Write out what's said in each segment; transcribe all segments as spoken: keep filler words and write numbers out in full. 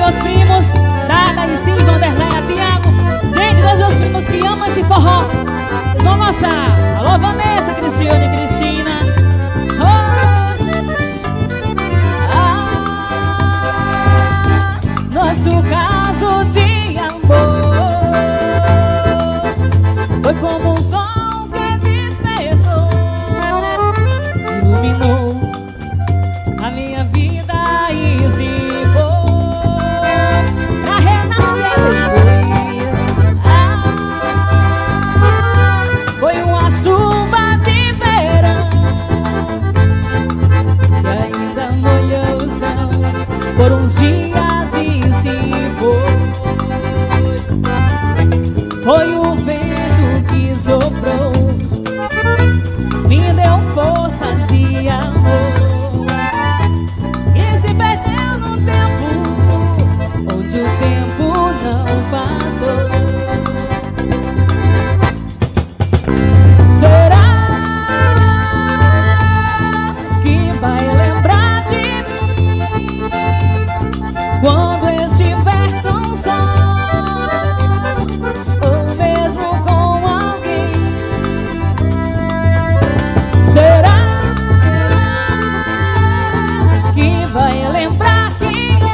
meus primos, Dada e Sim, Vanderleia, Tiago. Gente, dois meus primos que amam esse forró, vocês vão gostar. Alô, Vanessa, Cristiane e Cristina. Oh. Ah, nosso caso de amor foi como um sol que despertou, iluminou a minha vida e se foi pra renascer depois. Ah, foi uma chuva de verão que ainda molhou o chão por uns dias e se foi. Foi o vento que soprou, me deu forças e amor, e se perdeu no tempo onde o tempo não passou. Será que vai lembrar de mim quando estiver tão só, ou mesmo com alguém? Será que vai lembrar que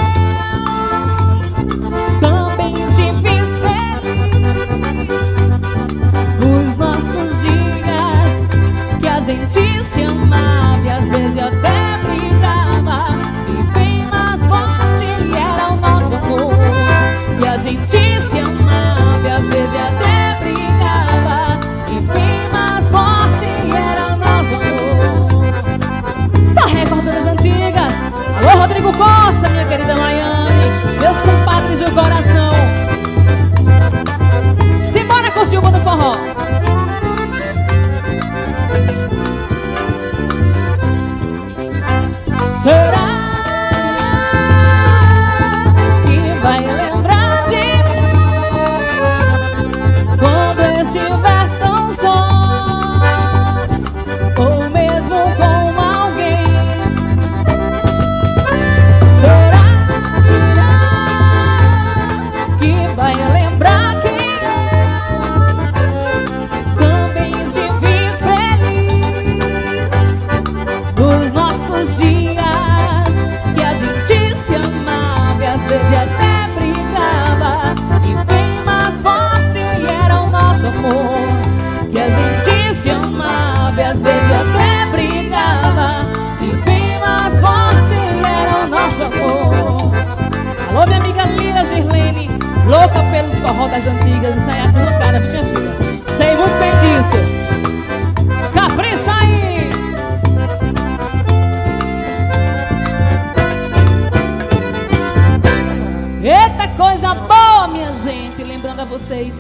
eu também te fiz feliz nos nossos dias que a gente se amava e às vezes até brigava, e bem mais forte era o nosso amor. E a gente se amava e às vezes até brigava, e bem mais forte era o nosso amor. Só recordando as antigas. Alô, Rodrigo Costa, minha querida Miami, meus compadres do coração. Simbora curtir o bom do forró. Será que vai lembrar de mim quando estiver tão só, ou mesmo com alguém? Será que vai lembrar que eu também te fiz feliz nos nossos dias que a gente se amava e às vezes até brigava, e bem mais forte era o nosso amor. Que a gente se amava e às vezes até brigava, e bem mais forte era o nosso amor. Alô, minha amiga Lila Girlene, louca pelos forró das antigas, e sai aqui no cara, viu, minha filha? Sei muito bem disso. Capricha aí! Eita, coisa boa, minha gente, lembrando a vocês